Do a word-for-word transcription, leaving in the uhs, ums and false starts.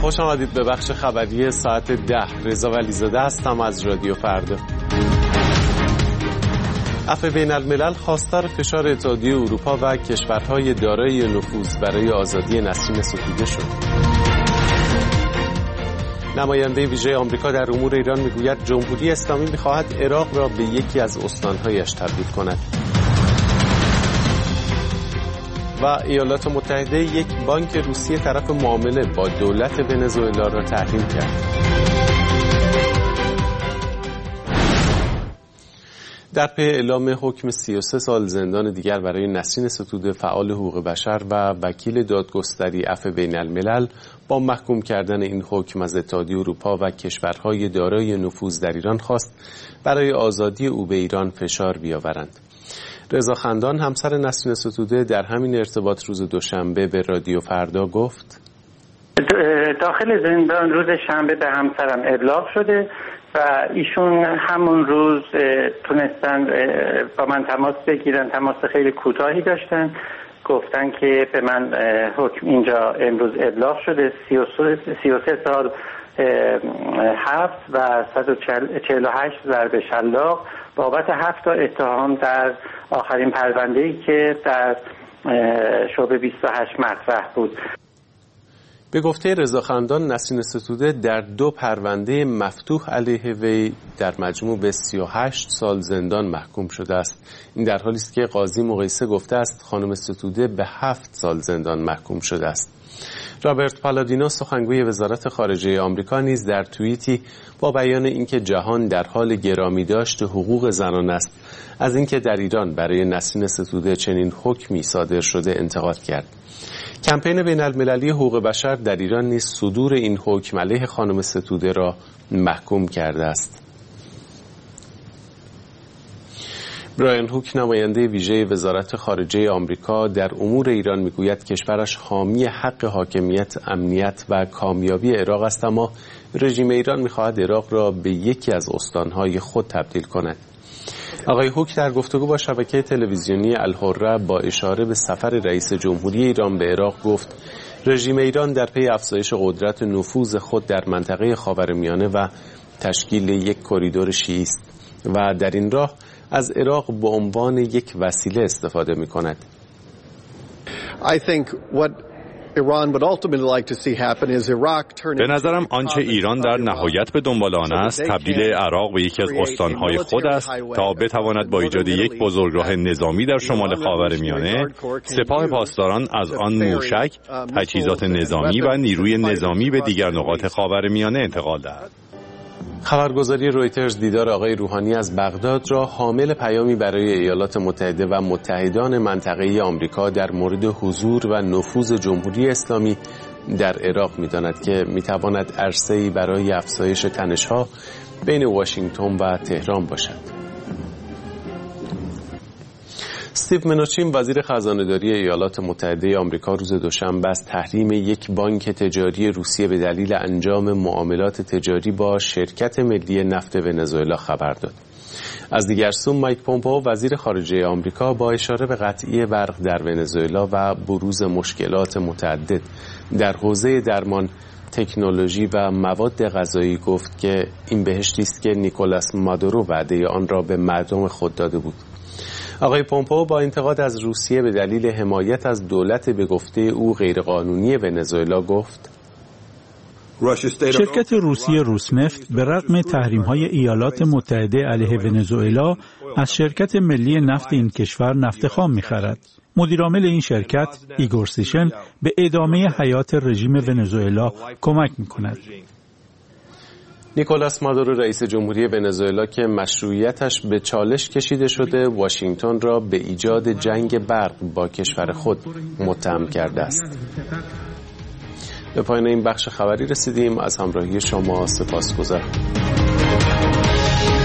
خوش آمدید به بخش خبری ساعت ده. رضا ولیزاده هستم از رادیو فردا. عفو بین الملل خواستار فشار اتحادیه اروپا و کشورهای دارای نفوذ برای آزادی نسرین ستوده شد. نماینده ویژه آمریکا در امور ایران میگوید جمهوری اسلامی میخواهد عراق را به یکی از استانهایش تبدیل کند. و ایالات متحده یک بانک روسیه طرف معامله با دولت ونزوئلا را تحریم کرد. در پی اعلام حکم سی و سه سال زندان دیگر برای نسرین ستوده فعال حقوق بشر و وکیل دادگستری عفو بین الملل با محکوم کردن این حکم از اتحادیه اروپا و کشورهای دارای نفوذ در ایران خواست برای آزادی او به ایران فشار بیاورند. رضا خندان همسر نسرین ستوده در همین ارتباط روز دوشنبه به رادیو فردا گفت داخل زندان روز شنبه به همسرم ابلاغ شده و ایشون همون روز تونستن با من تماس بگیرن. تماس خیلی کوتاهی داشتن، گفتن که به من حکم اینجا امروز ابلاغ شده سی و سه سال حبس و صد و چهل و هشت ضرب شلاق بابت هفت تا اتهام در آخرین پرونده‌ای که در شعبه بیست و هشت مطرح بود. به گفته رضا خندان نسرین ستوده در دو پرونده مفتوح علیه وی در مجموع به سی و هشت سال زندان محکوم شده است. این در حالی است که قاضی مقایسه گفته است خانم ستوده به هفت سال زندان محکوم شده است. رابرت پالادینو سخنگوی وزارت خارجه آمریکا نیز در توییتی با بیان اینکه جهان در حال گرامیداشت حقوق زنان است از اینکه در ایران برای نسرین ستوده چنین حکمی صادر شده انتقاد کرد. کمپین بین المللی حقوق بشر در ایران نیز صدور این حکم علیه خانم ستوده را محکوم کرده است. برایان هوک نماینده ویژه وزارت خارجه آمریکا در امور ایران میگوید کشورش حامی حق حاکمیت، امنیت و کامیابی عراق است، اما رژیم ایران میخواهد عراق را به یکی از استانهای خود تبدیل کند. آقای هوک در گفتگو با شبکه تلویزیونی الحره با اشاره به سفر رئیس جمهوری ایران به عراق گفت رژیم ایران در پی افزایش قدرت نفوذ خود در منطقه خاورمیانه و تشکیل یک کریدور شیعی است و در این راه از عراق به عنوان یک وسیله استفاده می کند. به نظرم آنچه ایران در نهایت به دنبال آن است تبدیل عراق به یکی از استانهای خود است تا بتواند با ایجاد یک بزرگراه نظامی در شمال خاورمیانه سپاه پاسداران از آن موشک، تجهیزات نظامی و نیروی نظامی به دیگر نقاط خاورمیانه انتقال دهد. خبرگزاری رویترز دیدار آقای روحانی از بغداد را حامل پیامی برای ایالات متحده و متحدان منطقه‌ای آمریکا در مورد حضور و نفوذ جمهوری اسلامی در عراق می‌داند که می‌تواند عرصه‌ای برای افزایش تنش‌ها بین واشنگتن و تهران باشد. استیو منوچین وزیر خزانه‌داری ایالات متحده آمریکا روز دوشنبه از تحریم یک بانک تجاری روسیه به دلیل انجام معاملات تجاری با شرکت ملی نفت ونزوئلا خبر داد. از دیگر سو مایک پومپئو وزیر خارجه آمریکا با اشاره به قطعی برق در ونزوئلا و بروز مشکلات متعدد در حوزه درمان، تکنولوژی و مواد غذایی گفت که این بهشتی است که نیکولاس مادورو وعده آن را به مردم خود داده بود. آقای پومپئو با انتقاد از روسیه به دلیل حمایت از دولت به گفته او غیرقانونی ونزوئلا گفت شرکت روسیه روسنفت به رغم تحریم‌های ایالات متحده علیه ونزوئلا از شرکت ملی نفت این کشور نفت خام می‌خرد. مدیرعامل این شرکت ایگور سیشن به ادامه حیات رژیم ونزوئلا کمک می‌کند. نیکولاس مادورو رئیس جمهوری ونزوئلا که مشروعیتش به چالش کشیده شده واشنگتن را به ایجاد جنگ برق با کشور خود متهم کرده است. به پایان این بخش خبری رسیدیم. از همراهی شما سپاسگزارم.